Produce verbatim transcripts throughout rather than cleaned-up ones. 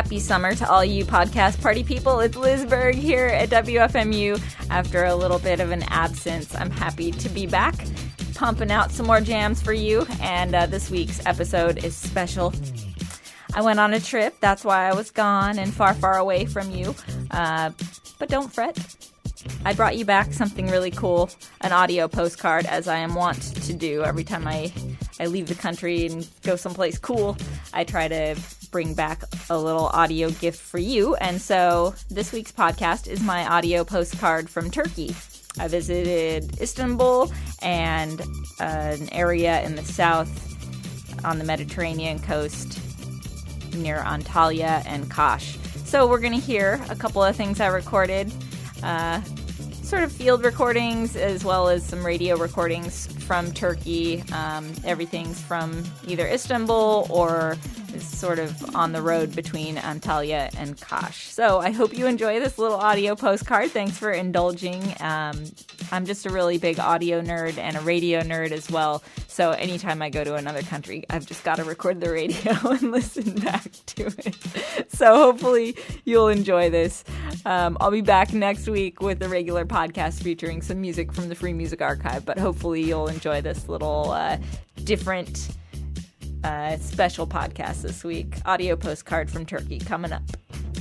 happy summer to all you podcast party people. It's Liz Berg here at W F M U. After a little bit of an absence, I'm happy to be back, pumping out some more jams for you, and uh, this week's episode is special. I went on a trip, that's why I was gone and far, far away from you, uh, but don't fret. I brought you back something really cool, an audio postcard, as I am wont to do every time I, I leave the country and go someplace cool. I try to bring back a little audio gift for you, and so this week's podcast is my audio postcard from Turkey. I visited Istanbul and uh, an area in the south on the Mediterranean coast near Antalya and Kaş. So we're going to hear a couple of things I recorded, uh, sort of field recordings as well as some radio recordings from Turkey. Um, everything's from either Istanbul or sort of on the road between Antalya and Kaş. So I hope you enjoy this little audio postcard. Thanks for indulging. Um, I'm just a really big audio nerd and a radio nerd as well. So anytime I go to another country, I've just got to record the radio and listen back to it. So hopefully you'll enjoy this. Um, I'll be back next week with a regular podcast featuring some music from the Free Music Archive, but hopefully you'll enjoy this little uh, different uh, special podcast this week. Audio postcard from Turkey coming up.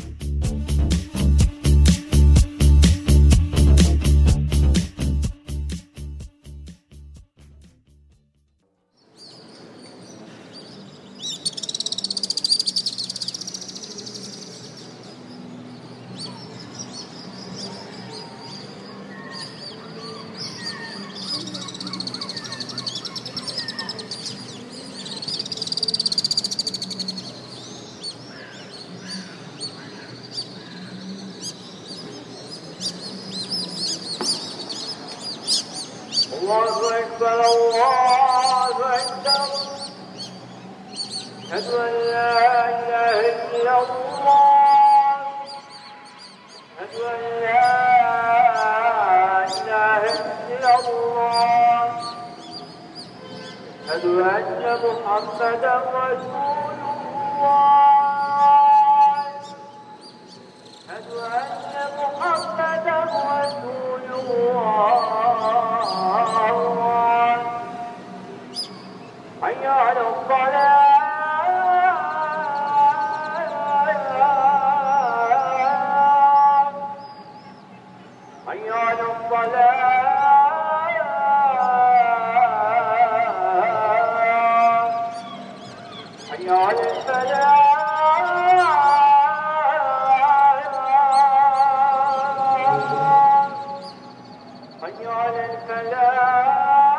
الله أكبر الله أكبر أشهد أن لا إله إلا الله أشهد أن لا إله إلا الله أشهد أن محمدا رسول الله أشهد أن محمدا رسول الله حي على الصلاة حي على الصلاة حي على الفلاح حي على الفلاح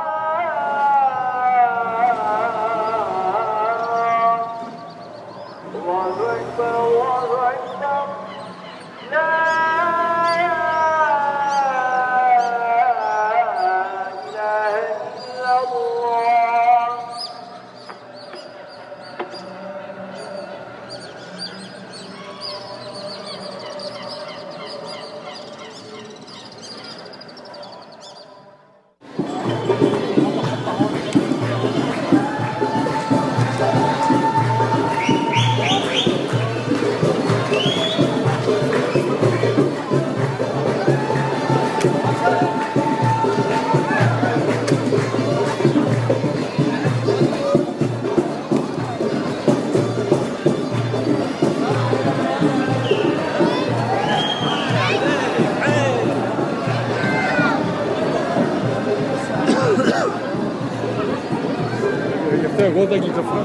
Года гитофон.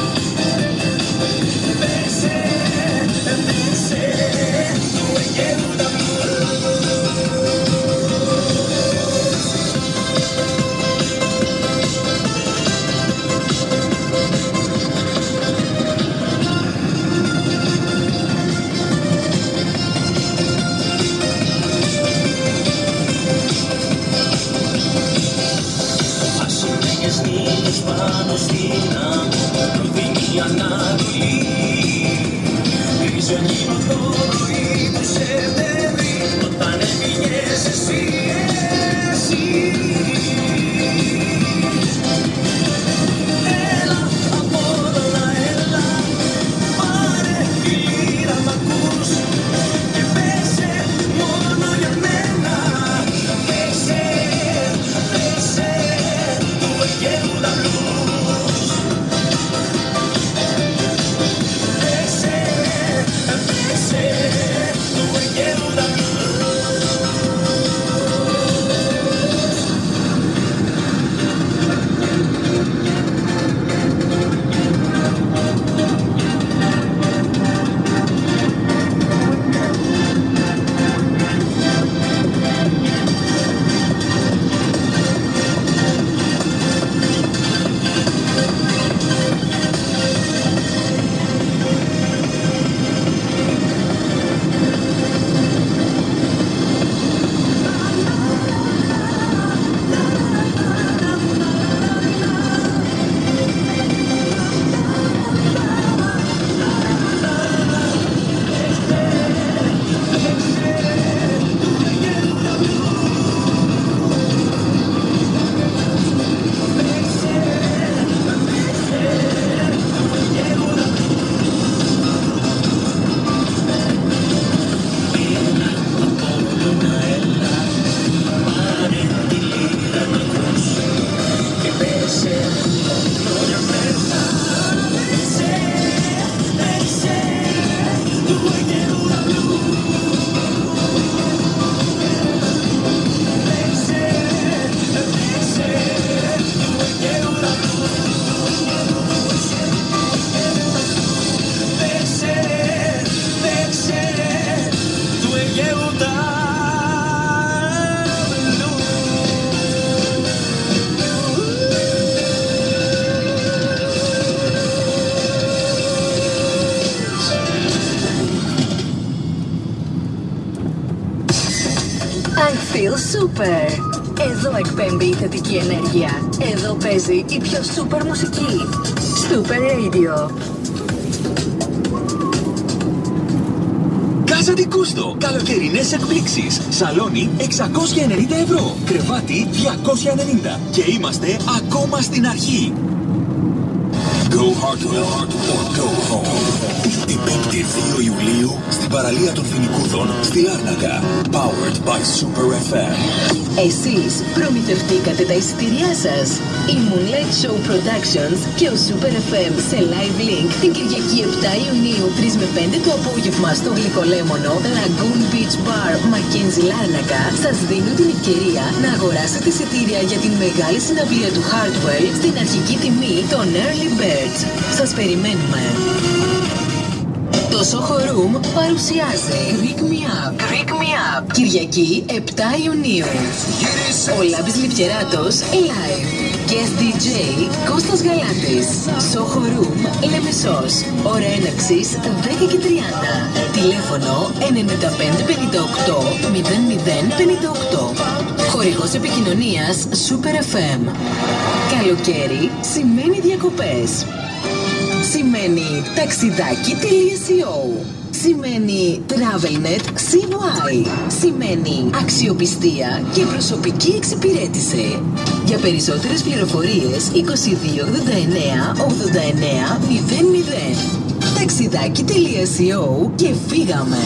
Yeah. εκείνο το πρωί του Σεπτέμβρη, όταν έφυγες εσύ, εσύ. Έλα, Απόλλωνα, έλα, πάρε τη λύρα μ' ακούς και πέσε μόνο για μένα. Πέσε, πέσε του Αιγαίου τα blues. Πέσε, πέσε του Αιγαίου τα blues. I feel super. Εδώ εκπέμπει η θετική ενέργεια. Εδώ παίζει η πιο super μουσική. Super Radio. Casa di Gusto. Καλοκαιρινές εκπλήξεις. Σαλόνι εξακόσια ενενήντα ευρώ. Κρεβάτι διακόσια ενενήντα. Και είμαστε ακόμα στην αρχή. Go hardware or go home. Την πέμπτη δύο Ιουλίου στην παραλία των Φοινικούδων στη Λάρνακα. Powered by Super εφ εμ. Εσείς προμηθευτήκατε τα εισιτήριά σας. Η Moonlight Show Productions και ο Super εφ εμ σε live link την Κυριακή επτά Ιουνίου τρεις με πέντε το απόγευμα στο γλυκολέμονο Lagoon Beach Bar Mackenzie Λάρνακα σας δίνουν την ευκαιρία να αγοράσετε εισιτήρια για την μεγάλη συναυλία του Hardwell στην αρχική τιμή των Early Birds. Σας περιμένουμε. Το Soho Room παρουσιάζει Greek Me Up. Greek Me Up. Κυριακή επτά Ιουνίου. Ο Λάμπης Λιπκεράτος live. Guest ντι τζέι Κώστας Γαλάτης. Soho Room Λεμεσός. Ώρα έναρξης δέκα και τριάντα. Τηλέφωνο ενενήντα πέντε πενήντα οκτώ μηδέν μηδέν πενήντα οκτώ. Χορηγός επικοινωνίας Super εφ εμ. Καλοκαίρι σημαίνει διακοπές. Σημαίνει ταξιδάκι.co. Σημαίνει TravelNet σι γουάι. Σημαίνει αξιοπιστία και προσωπική εξυπηρέτηση. Για περισσότερες πληροφορίες είκοσι δύο ογδόντα εννέα ογδόντα εννέα μηδέν μηδέν. Ταξιδάκι.co και φύγαμε.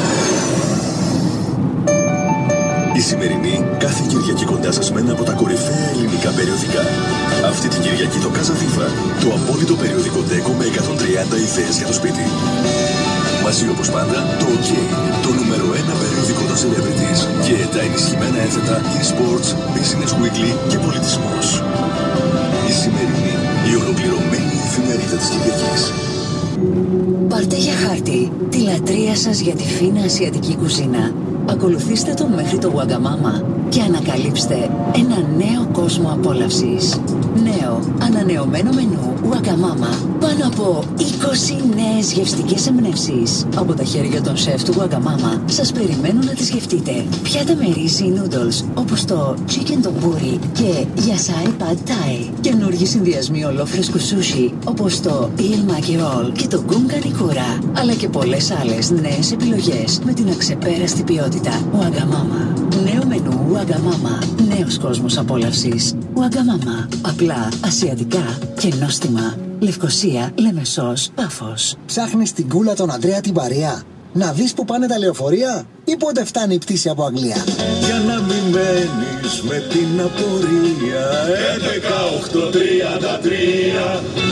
Η σημερινή κάθε Κυριακή κοντά σας με ένα από τα κορυφαία ελληνικά περιοδικά. Αυτή την Κυριακή το Casa Viva, το απόλυτο περιοδικό ντέκο με εκατόν τριάντα ιδέες για το σπίτι. Μαζί όπως πάντα το OK, το νούμερο ένα περιοδικό των celebrities και τα ενισχυμένα έθετα e-sports, business weekly και πολιτισμός. Η σημερινή, η ολοκληρωμένη εφημερίδα της Κυριακής. Πάρτε για χάρτη τη λατρεία σας για τη φίνα ασιατική κουζίνα. Ακολουθήστε τον μέχρι το Wagamama και ανακαλύψτε ένα νέο κόσμο απόλαυσης. Νέο, ανανεωμένο μενού Wagamama. Πάνω από είκοσι νέες γευστικές εμπνεύσεις. Από τα χέρια των σεφ του Wagamama σας περιμένουν να τις γευτείτε. Πιάτα με ρύζι noodles όπως το chicken donburi και yasai pad thai. Καινούργιοι συνδυασμοί ολόφρεσκου sushi όπως το eel maki roll και το gunga nikura. Αλλά και πολλές άλλες νέες επιλογές με την αξεπέραστη ποιότητα Wagamama. Νέο μενού Wagamama. Νέος κόσμος απόλαυσης. Wagamama. Απλά, ασιατικά και νόστιμα. Λευκοσία, Λεμεσός, Πάφος. Ψάχνεις την κούλα των Αντρέα την παρέα? Να δεις που πάνε τα λεωφορεία ή πότε φτάνει η πτήση από Αγγλία? Για να μην μένεις με την απορία. Έντεκα οκτώ τριάντα τρία.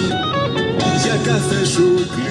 Για κάθε σου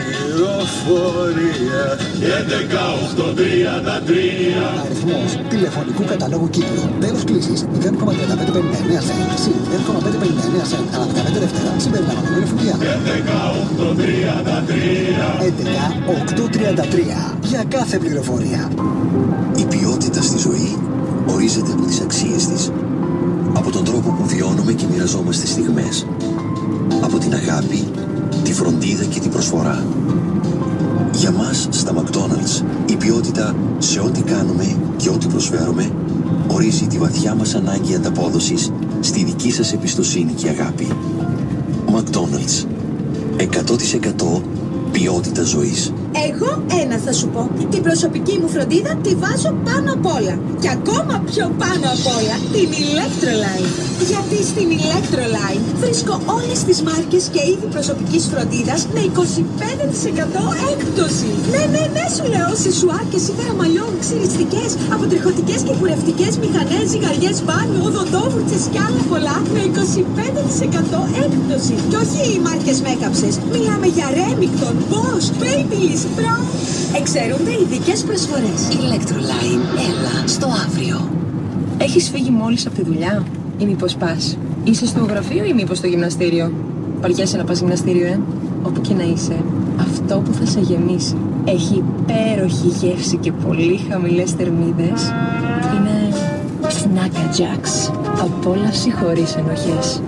πληροφορία. Έντεκα οκτώ τριάντα τρία. Αριθμός τηλεφωνικού καταλόγου Κύπρου. Τέλος κλήσης μηδέν κόμμα τριάντα πέντε πενήντα εννέα σεντ. Συν μηδέν κόμμα πέντε πενήντα εννέα σεντ. Αλλά δεκαπέντε Δευτέρα συμπεριλαμβανομένου ΦΠΑ. Έντεκα οκτώ τριάντα τρία. έντεκα οκτώ τριάντα τρία. Για κάθε πληροφορία. Η ποιότητα στη ζωή ορίζεται από τις αξίες της. Από τον τρόπο που βιώνουμε και μοιραζόμαστε στιγμές. Από την αγάπη, τη φροντίδα και την προσφορά. Για μας, στα McDonald's, η ποιότητα σε ό,τι κάνουμε και ό,τι προσφέρουμε ορίζει τη βαθιά μας ανάγκη ανταπόδοσης στη δική σας εμπιστοσύνη και αγάπη. McDonald's. εκατό τοις εκατό ποιότητα ζωής. Εγώ ένα θα σου πω. Την προσωπική μου φροντίδα τη βάζω πάνω απ' όλα. Και ακόμα πιο πάνω απ' όλα την Electroline. Γιατί στην Electroline βρίσκω όλες τις μάρκες και είδη προσωπικής φροντίδας με είκοσι πέντε τοις εκατό έκπτωση. Ναι, ναι, ναι, σου λέω. Σεσουάρ και σίδερα μαλλιών, ξυριστικές, αποτριχωτικές και κουρευτικές μηχανές, ζυγαριές μπάνιο, οδοντόβουρτσες και άλλα πολλά με είκοσι πέντε τοις εκατό έκπτωση. Και όχι οι μάρκες μέκαψες. Μιλάμε για Remington, Bosch, Babyliss, Pro. Εξαιρούνται ειδικές προσφορές. Electroline. Έλα στο αύριο. Έχεις φύγει μόλις από τη δουλειά ή μήπως πας? Είσαι στο γραφείο ή μήπως στο γυμναστήριο? Βαριέσαι να πας γυμναστήριο, ε? Όπου και να είσαι, αυτό που θα σε γεμίσει έχει υπέροχη γεύση και πολύ χαμηλές θερμίδες. Είναι Snacka Jacks. Απόλαυση χωρίς ενοχές.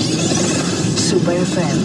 Super εφ εμ.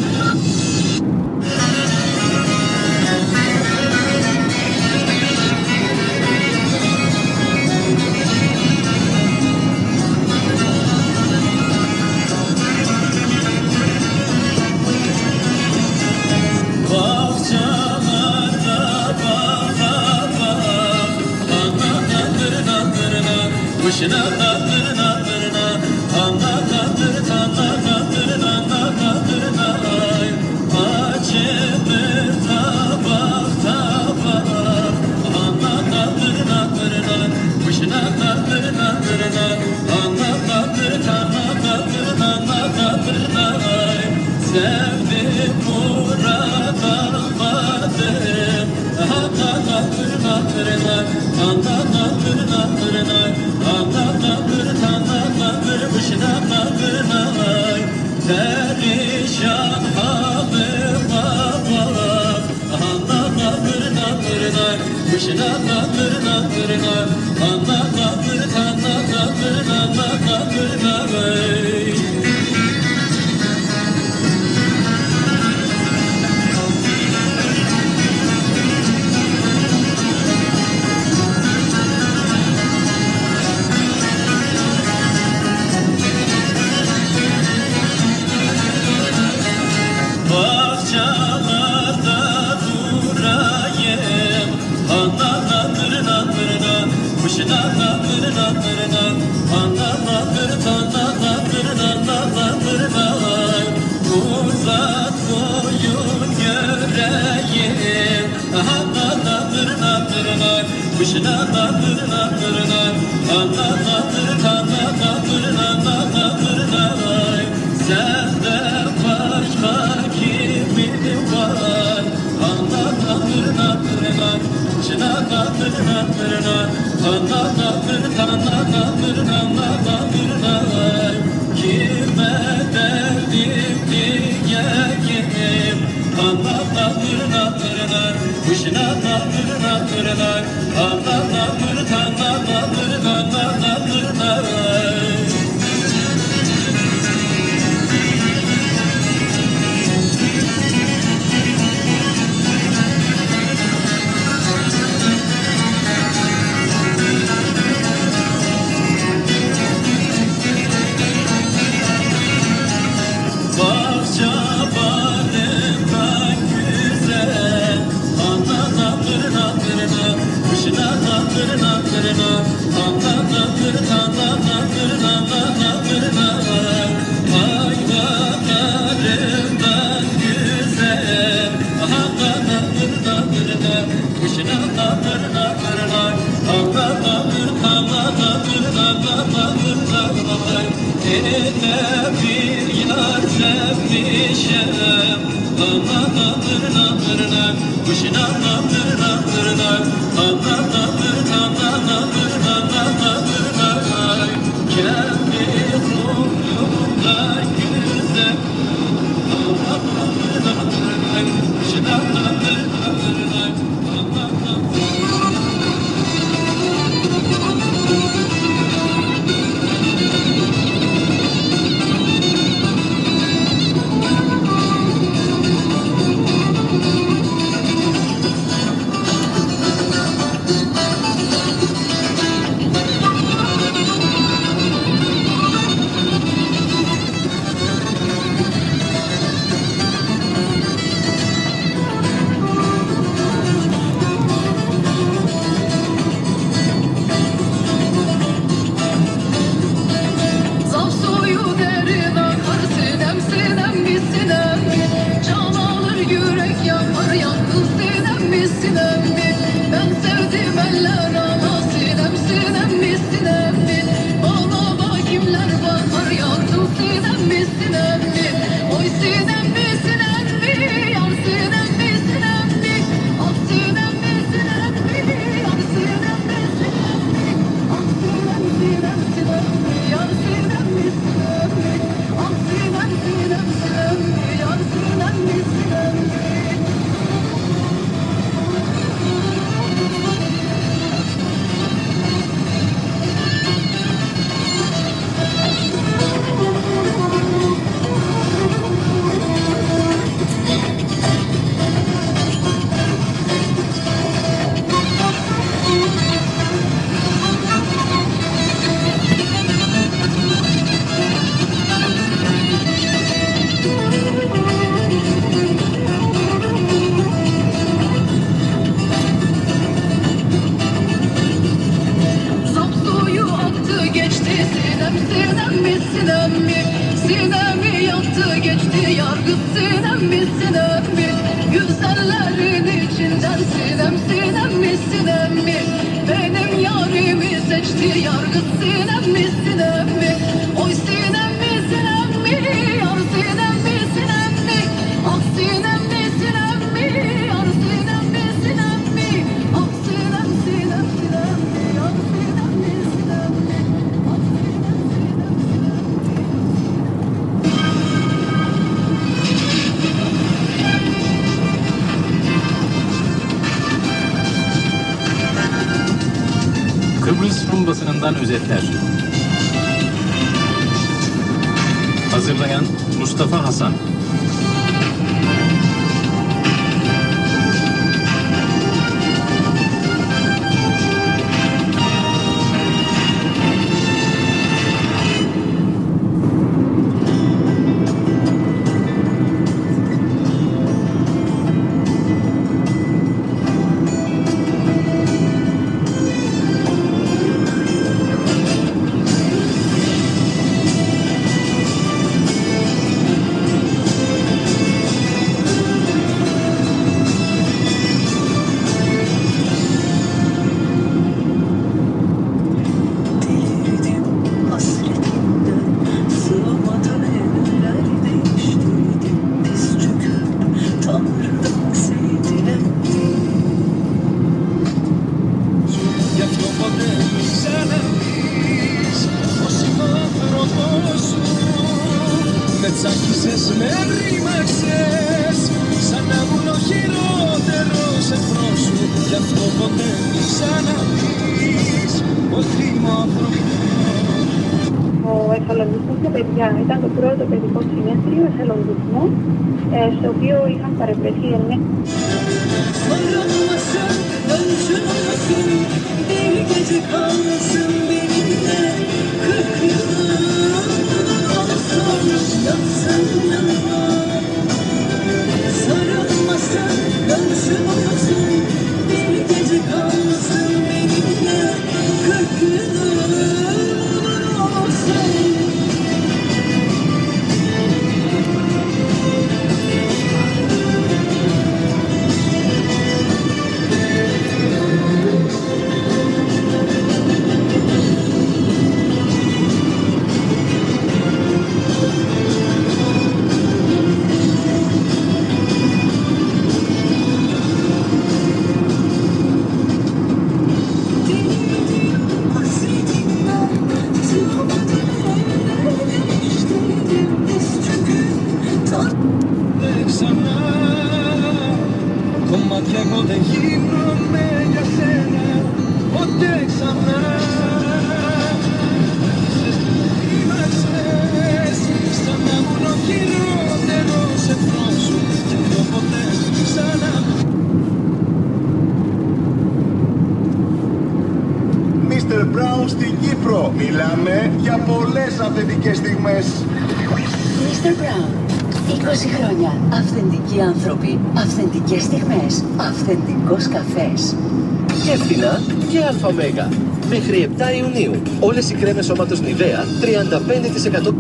Kuşuna tatırına tırına, anla tatır tanla Özetler. Hazırlayan Mustafa Hasan. Ήταν το πρώτο παιδικό συνέδριο εθελοντισμού, στο οποίο είχαν παρευρεθεί εννέα. Sarılmasan, karşı olmasın, bir μίστερ Brown στην Κύπρο. Μιλάμε για πολλές αυθεντικές στιγμές. μίστερ Brown, είκοσι χρόνια. Αυθεντικοί άνθρωποι, αυθεντικές στιγμές, αυθεντικός καφές. Και φθηνά και αλφα-μέγα. Μέχρι επτά Ιουνίου. Όλες οι κρέμες σώματος Νιβαία τριάντα πέντε τοις εκατό.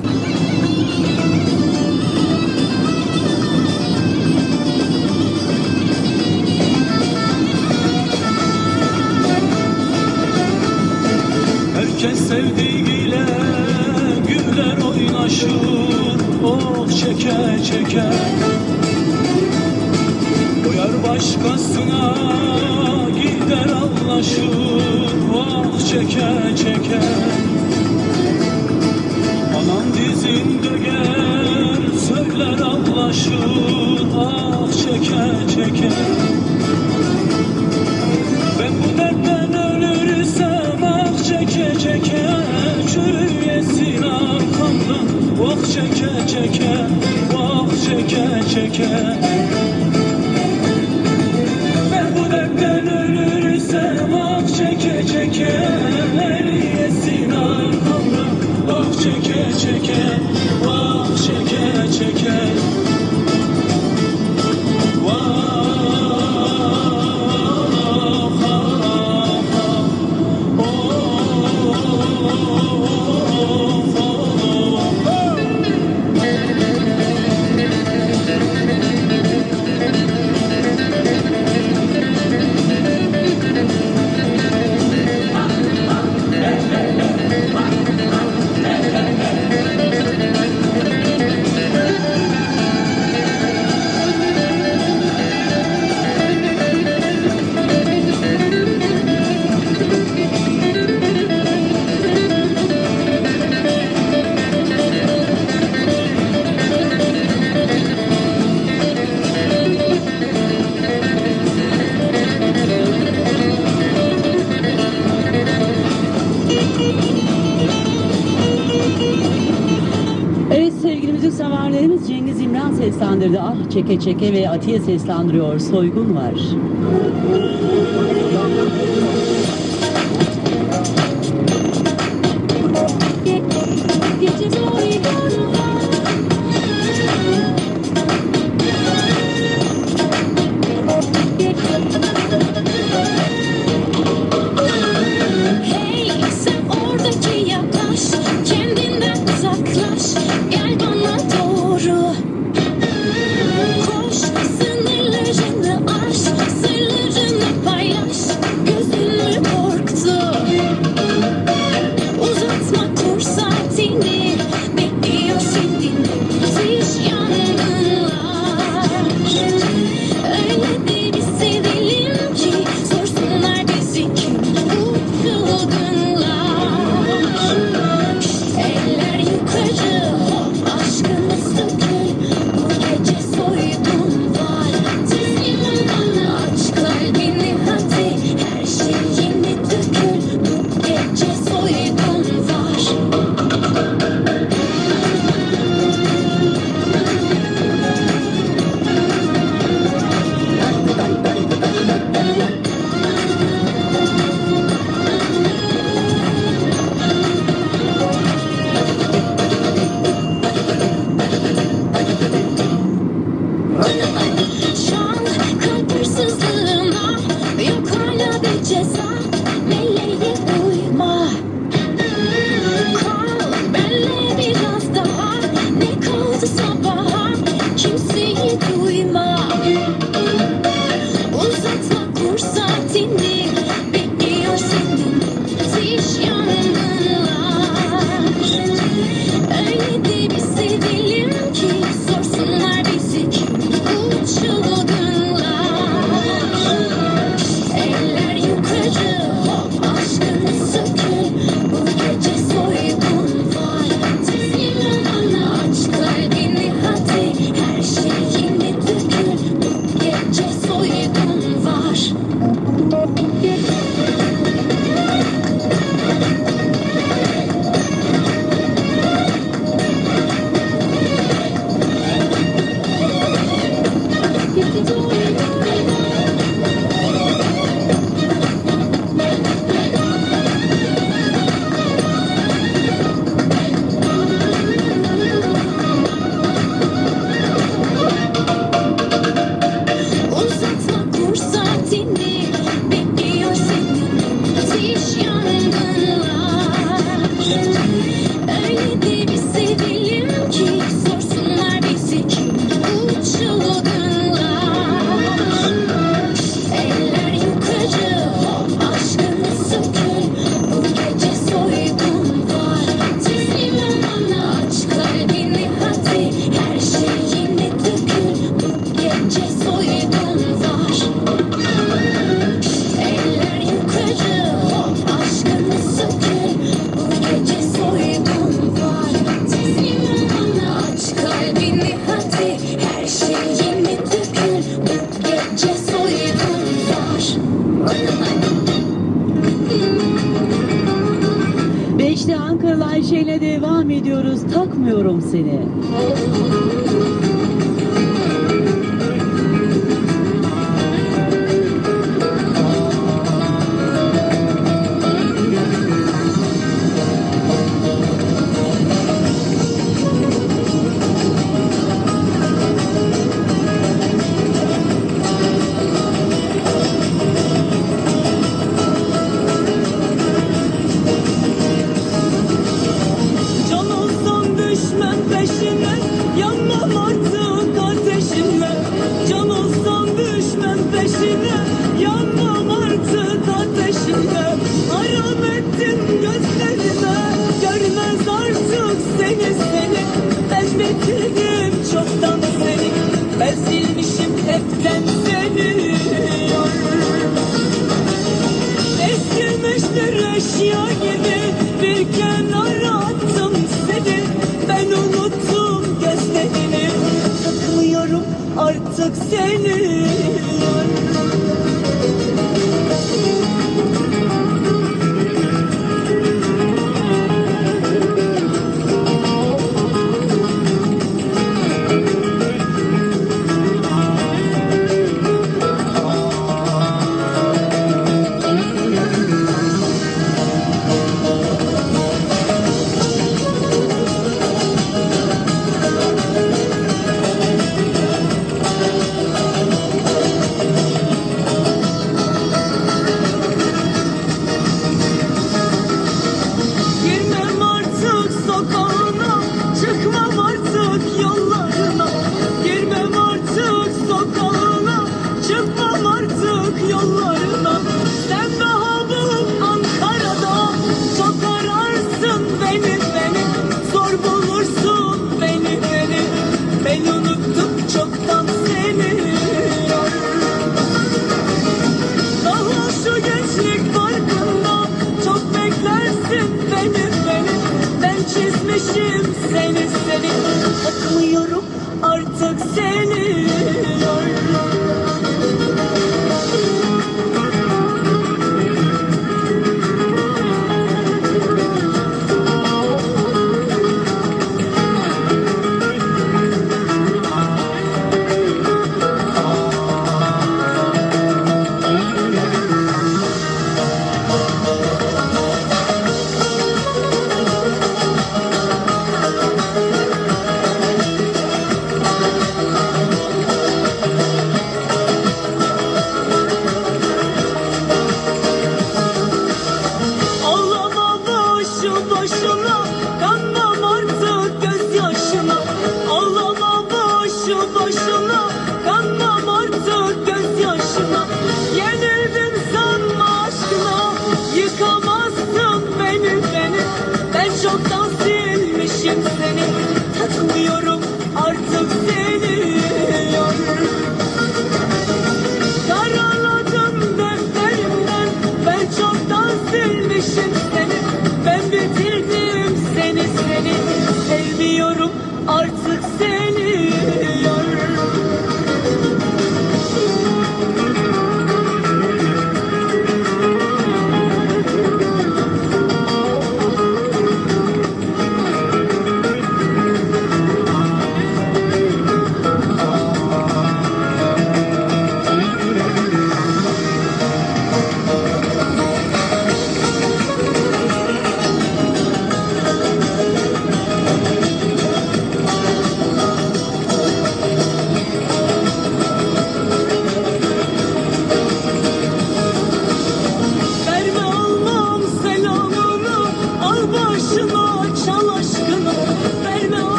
Herkes sevdiğiyle güller oynaşır, oh çeke çeke. Koyar başkasına gider anlaşır, oh çeke çeke. Anam dizinde gel söyler anlaşır, ah çeke çeke. Ben bu dertten ölürsem ah çeke çeke, çürüyesin arkamdan, oh çeke çeke, oh çeke çeke. Ben bu dertten ölürsem ah çeke çeke, eriyesin arkamdan, oh çeke çeke, oh çeke çeke. Cengiz İmran seslendirdi. Ah çeke çeke ve Atiye seslendiriyor. Soygun var. Koş, sınırlarını aş, sırlarını paylaş. Ve işte Ankaralı Ayşe ile devam ediyoruz. Takmıyorum seni.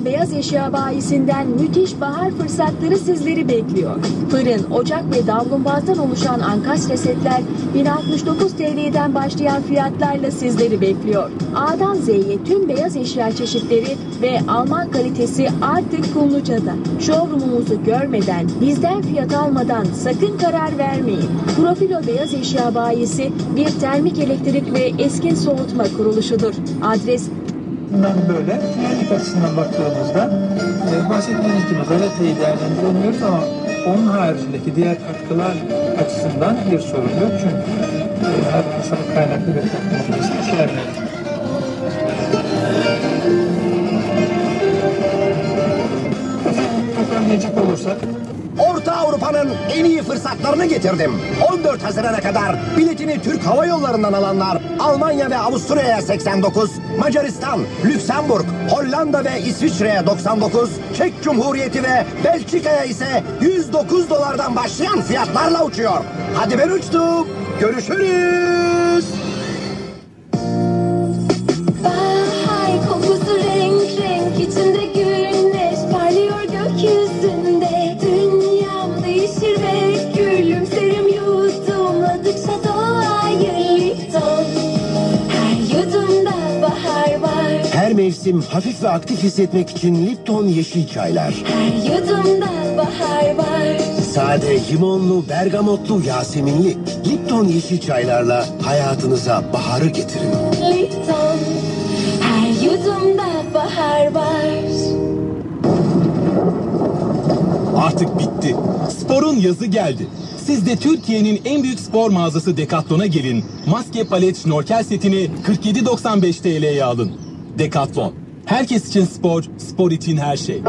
Profilo Beyaz Eşya Bayisi'nden müthiş bahar fırsatları sizleri bekliyor. Fırın, ocak ve davlumbazdan oluşan ankastre setler bin altmış dokuz T L'den başlayan fiyatlarla sizleri bekliyor. A'dan Z'ye tüm beyaz eşya çeşitleri ve Alman kalitesi artık Kumluca'da. Showroom'umuzu görmeden, bizden fiyat almadan sakın karar vermeyin. Profilo Beyaz Eşya Bayisi bir termik elektrik ve eskin soğutma kuruluşudur. Adres böyle güvenlik açısından baktığımızda e, bahsettiğimiz gibi galeteyi değerlendiremiyoruz ama onun haricindeki diğer katkılar açısından bir sorun yok çünkü e, her hastalık kaynaklı bir takım içermiyor. Toparlayacak olursak Orta Avrupa'nın en iyi fırsatlarını getirdim. on dört Haziran'a kadar biletini Türk Hava Yolları'ndan alanlar Almanya ve Avusturya'ya seksen dokuz, Macaristan, Lüksemburg, Hollanda ve İsviçre'ye doksan dokuz, Çek Cumhuriyeti ve Belçika'ya ise yüz dokuz dolardan başlayan fiyatlarla uçuyor. Hadi ben uçtum. Görüşürüz. Bahar kokusu renk renk içinde güneş parlıyor gökyüzünde. Dünyam değişir ve gülümserim yudumladıkça doğayı Lipton. Her yudumda bahar var. Her mevsim hafif ve aktif hissetmek için Lipton yeşil çaylar. Her yudumda bahar var. Sade, limonlu, bergamotlu, yaseminli Lipton yeşil çaylarla hayatınıza baharı getirin. Lipton, her yudumda bahar var. Artık bitti. Sporun yazı geldi. Siz de Türkiye'nin en büyük spor mağazası Decathlon'a gelin. Maske, palet, şnorkel setini kırk yedi doksan beş T L'ye alın. Decathlon. Herkes için spor, spor için her şey.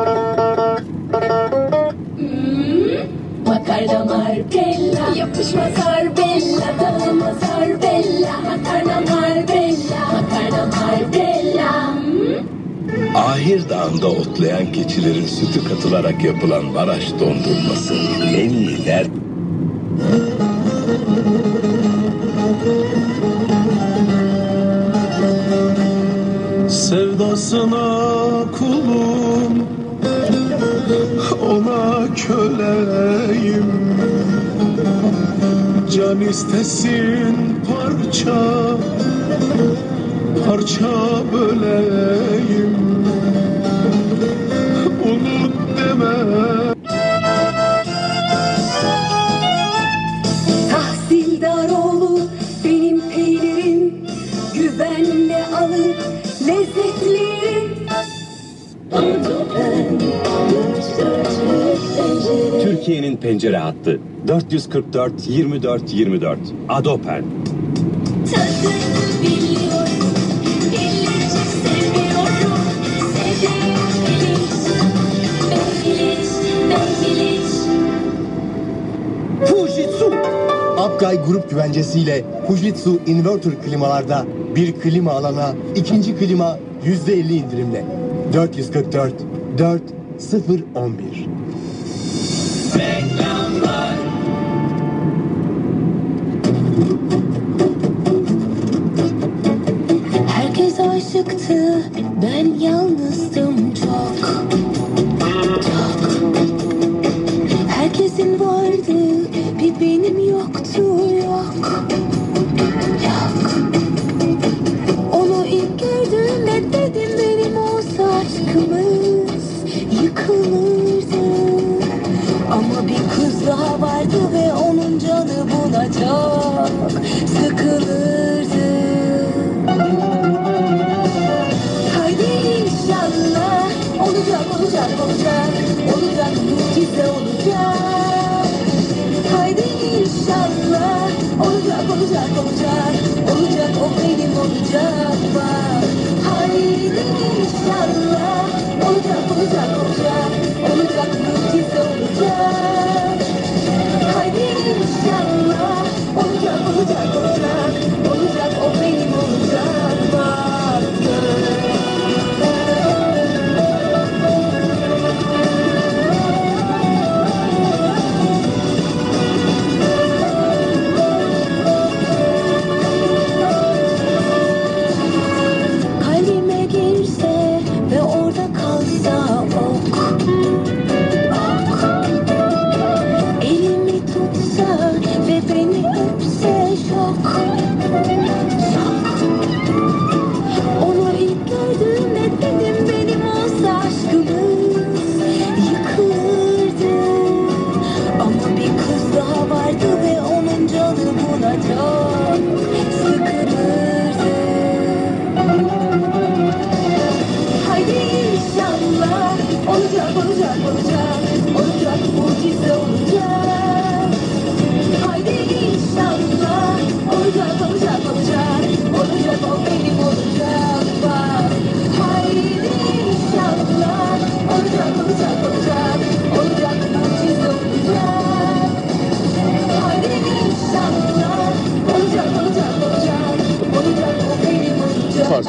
Makarna Marbella, yapışmaz Arbella, dağılmaz Arbella. Makarna Marbella, makarna Marbella. Ahir Dağı'nda otlayan keçilerin sütü katılarak yapılan Maraş dondurması. En iyiler. Sevdasına kulum, ona köleyim. Can istesin parça, parça böleyim. Unut deme. Tahsildaroğlu benim peynirim, güvenle alır lezzetlerim. Türkiye'nin pencere hattı dört yüz kırk dört yirmi dört yirmi dört Adopen. Fujitsu. Apgay grup güvencesiyle Fujitsu inverter klimalarda bir klima alana ikinci klima yüzde elli indirimle. dört yüz kırk dört dört sıfır on bir. Reklamlar. Herkes aşıktı, ben yalnızdım çok, çok. Herkesin vardı, bir benim yoktu, yok, yok. Onu ilk gördüğümde dedim benim olsa aşkımız yıkılırdı. Ama bir kız daha vardı ve onun canı buna çok sıkılırdı. Haydi inşallah olacak, olacak, olacak, olacak, mucize olacak. Haydi inşallah olacak, olacak, olacak, olacak, o benim olacak bak. Haydi inşallah olacak, olacak, olacak, olacak, mucize olacak. Haydi inşallah olacak, olacak, olacak, olacak, o benim olacak bak. fazla.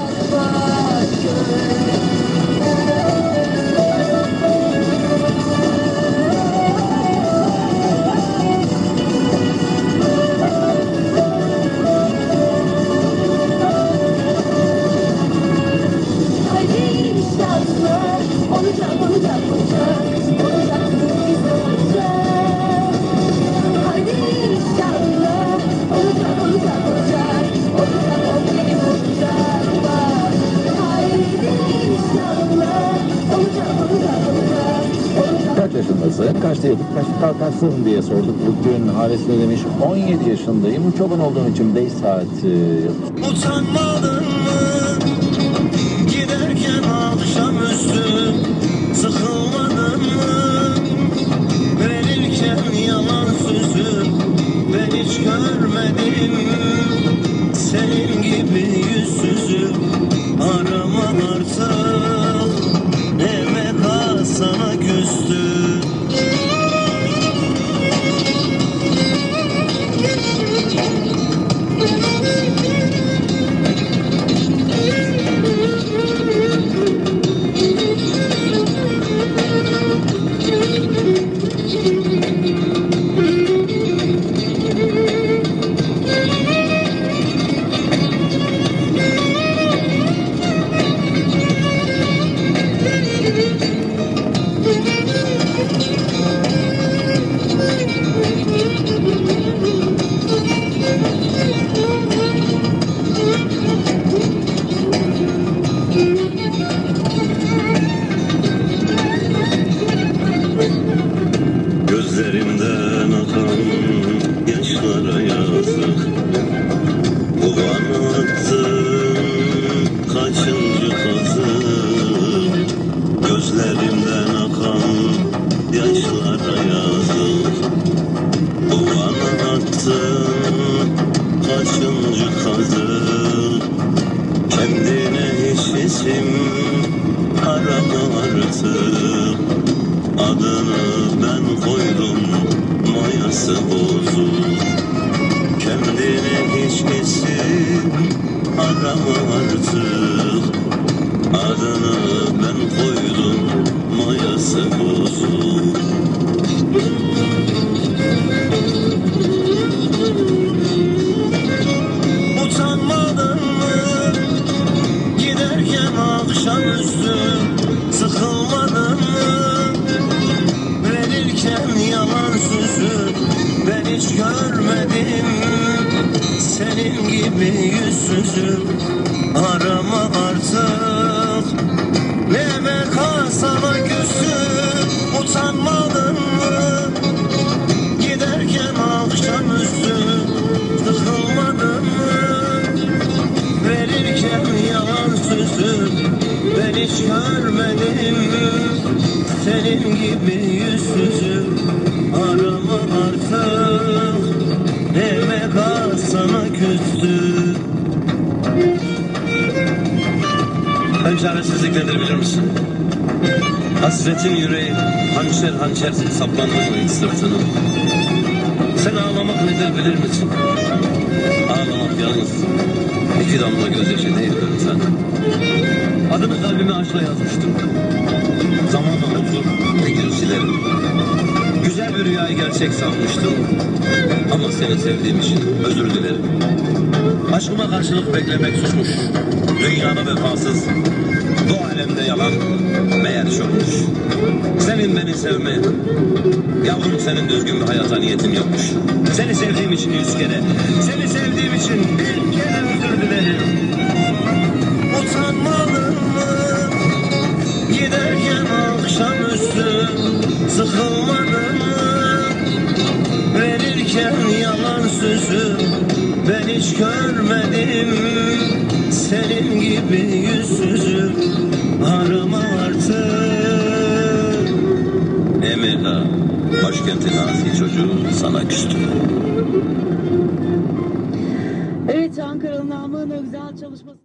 Kaç yaşındasın? Kaçta yatıp kaçta kalkarsın diye sorduk. Bugün Halis ne demiş? on yedi yaşındayım. Çoban olduğum için beş saat e, Utanmadın mı? Giderken akşamüstü sıkılmadın mı? Verirken yalan sözü ben hiç görmedim. Senin gibi yüzsüzü arama artık. Demek ha sana küstü. Gözlerimden akan yaşlara yazık. Bu bana attığın kaçıncı kazık. Gözlerimden akan yaşlara yazık. Bu bana attığın kaçıncı kazık. Kendine hiç isim arama artık. Adını ben koydum, mayası bozuk. Kendine hiç isim arama artık. Adını ben koydum, mayası bozuk. Utanmadın mı? Giderken akşamüstü sıkılmadın mı? Yalan sözü ben hiç görmedim. Senin gibi yüzsüzü arama artık. Ne demek ha sana küstü. Utanmadın mı? Giderken akşamüstü sıkılmadın mı? Verirken yalan sözü ben hiç görmedim. Senin gibi yüzsüzü arama artık. Demek ha sana küstü. Ben çaresizlik nedir bilir misin? Hasretin yüreği hançer hançer saplanmış mı hiç sırtına? Sen ağlamak nedir bilir misin? Ağlamak yalnız iki damla gözyaşı değildir sen. Adını kalbime aşkla yazmıştım. Zamanla unutur, bir gün silerim. Güzel bir rüyayı gerçek sanmıştım. Ama seni sevdiğim için özür dilerim. Aşkıma karşılık beklemek suçmuş. Dünyada vefasız, bu alemde yalan meğer çokmuş. Senin beni sevme, yavrum senin düzgün bir hayata niyetin yokmuş. Seni sevdiğim için yüz kere, seni sevdiğim için bin kere özür dilerim. Utanmadın mı? Giderken akşamüstü sıkılmadın mı? Verirken yalan sözü ben hiç görmedim. Senin gibi yüzsüzü arama artık. Emirha, başkentin asi çocuğu sana küstü. Evet, Ankara'nın namına güzel çalışması.